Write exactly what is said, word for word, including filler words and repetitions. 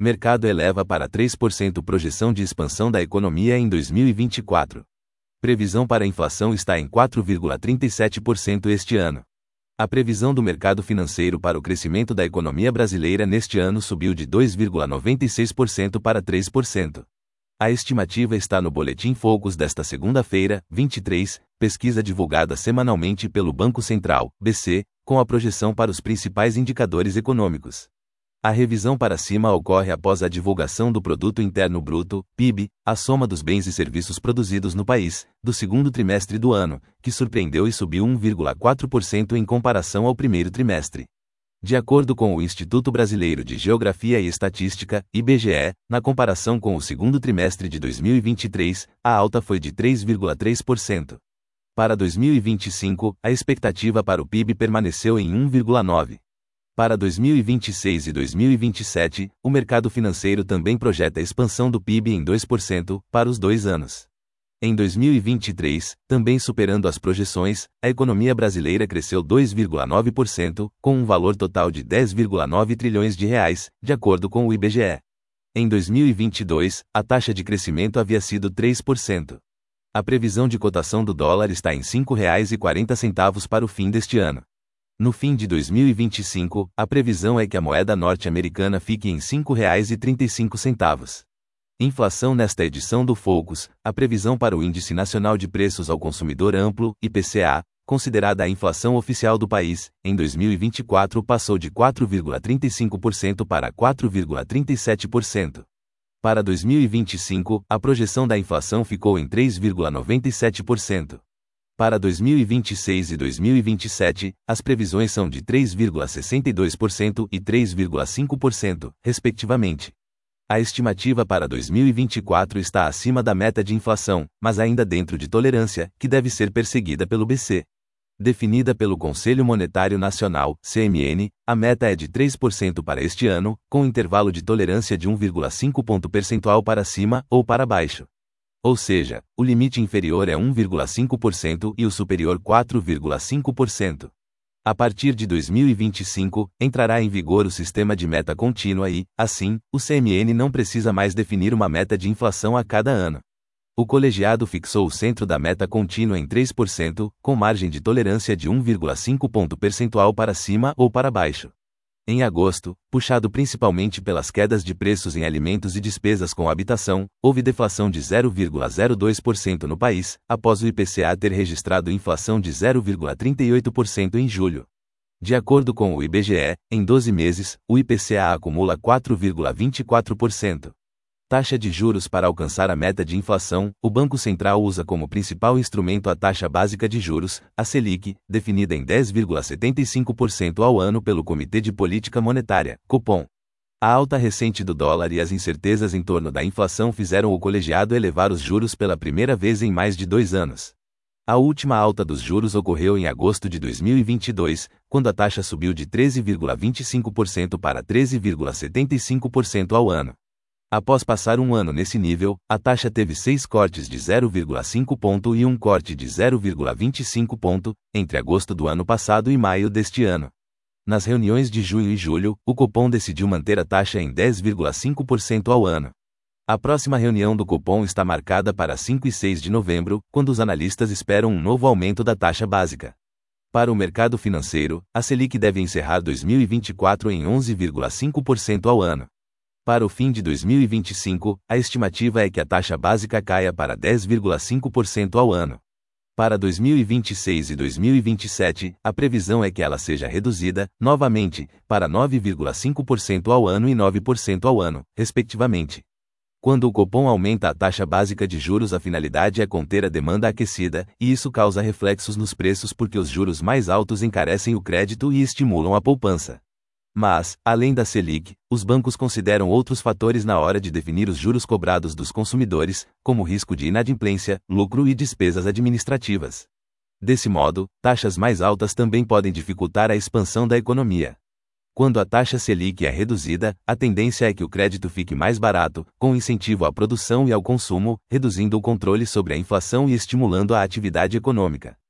Mercado eleva para três por cento projeção de expansão da economia em dois mil e vinte e quatro. Previsão para a inflação está em quatro vírgula trinta e sete por cento este ano. A previsão do mercado financeiro para o crescimento da economia brasileira neste ano subiu de dois vírgula noventa e seis por cento para três por cento. A estimativa está no Boletim Focus desta segunda-feira, vinte e três, pesquisa divulgada semanalmente pelo Banco Central, B C, com a projeção para os principais indicadores econômicos. A revisão para cima ocorre após a divulgação do Produto Interno Bruto, P I B, a soma dos bens e serviços produzidos no país, do segundo trimestre do ano, que surpreendeu e subiu um vírgula quatro por cento em comparação ao primeiro trimestre. De acordo com o Instituto Brasileiro de Geografia e Estatística, I B G E, na comparação com o segundo trimestre de dois mil e vinte e três, a alta foi de três vírgula três por cento. Para dois mil e vinte e cinco, a expectativa para o P I B permaneceu em um vírgula nove por cento. Para dois mil e vinte e seis e dois mil e vinte e sete, o mercado financeiro também projeta a expansão do P I B em dois por cento, para os dois anos. Em dois mil e vinte e três, também superando as projeções, a economia brasileira cresceu dois vírgula nove por cento, com um valor total de dez vírgula nove trilhões de reais, de acordo com o I B G E. Em dois mil e vinte e dois, a taxa de crescimento havia sido três por cento. A previsão de cotação do dólar está em cinco reais e quarenta centavos para o fim deste ano. No fim de dois mil e vinte e cinco, a previsão é que a moeda norte-americana fique em cinco reais e trinta e cinco centavos. Inflação. Nesta edição do Focus, a previsão para o Índice Nacional de Preços ao Consumidor Amplo, I P C A, considerada a inflação oficial do país, em dois mil e vinte e quatro passou de quatro vírgula trinta e cinco por cento para quatro vírgula trinta e sete por cento. Para dois mil e vinte e cinco, a projeção da inflação ficou em três vírgula noventa e sete por cento. Para dois mil e vinte e seis e dois mil e vinte e sete, as previsões são de três vírgula sessenta e dois por cento e três vírgula cinco por cento, respectivamente. A estimativa para dois mil e vinte e quatro está acima da meta de inflação, mas ainda dentro de tolerância, que deve ser perseguida pelo B C. Definida pelo Conselho Monetário Nacional, C M N, a meta é de três por cento para este ano, com intervalo de tolerância de um vírgula cinco ponto percentual para cima ou para baixo. Ou seja, o limite inferior é um vírgula cinco por cento e o superior quatro vírgula cinco por cento. A partir de dois mil e vinte e cinco, entrará em vigor o sistema de meta contínua e, assim, o C M N não precisa mais definir uma meta de inflação a cada ano. O colegiado fixou o centro da meta contínua em três por cento, com margem de tolerância de um vírgula cinco ponto percentual para cima ou para baixo. Em agosto, puxado principalmente pelas quedas de preços em alimentos e despesas com habitação, houve deflação de zero vírgula zero dois por cento no país, após o I P C A ter registrado inflação de zero vírgula trinta e oito por cento em julho. De acordo com o I B G E, em doze meses, o I P C A acumula quatro vírgula vinte e quatro por cento. Taxa de juros. Para alcançar a meta de inflação, o Banco Central usa como principal instrumento a taxa básica de juros, a Selic, definida em dez vírgula setenta e cinco por cento ao ano pelo Comitê de Política Monetária, Copom. A alta recente do dólar e as incertezas em torno da inflação fizeram o colegiado elevar os juros pela primeira vez em mais de dois anos. A última alta dos juros ocorreu em agosto de dois mil e vinte e dois, quando a taxa subiu de treze vírgula vinte e cinco por cento para treze vírgula setenta e cinco por cento ao ano. Após passar um ano nesse nível, a taxa teve seis cortes de zero vírgula cinco ponto e um corte de zero vírgula vinte e cinco ponto, entre agosto do ano passado e maio deste ano. Nas reuniões de junho e julho, o Copom decidiu manter a taxa em dez vírgula cinco por cento ao ano. A próxima reunião do Copom está marcada para cinco e seis de novembro, quando os analistas esperam um novo aumento da taxa básica. Para o mercado financeiro, a Selic deve encerrar dois mil e vinte e quatro em onze vírgula cinco por cento ao ano. Para o fim de dois mil e vinte e cinco, a estimativa é que a taxa básica caia para dez vírgula cinco por cento ao ano. Para dois mil e vinte e seis e dois mil e vinte e sete, a previsão é que ela seja reduzida, novamente, para nove vírgula cinco por cento ao ano e nove por cento ao ano, respectivamente. Quando o Copom aumenta a taxa básica de juros, a finalidade é conter a demanda aquecida, e isso causa reflexos nos preços porque os juros mais altos encarecem o crédito e estimulam a poupança. Mas, além da Selic, os bancos consideram outros fatores na hora de definir os juros cobrados dos consumidores, como risco de inadimplência, lucro e despesas administrativas. Desse modo, taxas mais altas também podem dificultar a expansão da economia. Quando a taxa Selic é reduzida, a tendência é que o crédito fique mais barato, com incentivo à produção e ao consumo, reduzindo o controle sobre a inflação e estimulando a atividade econômica.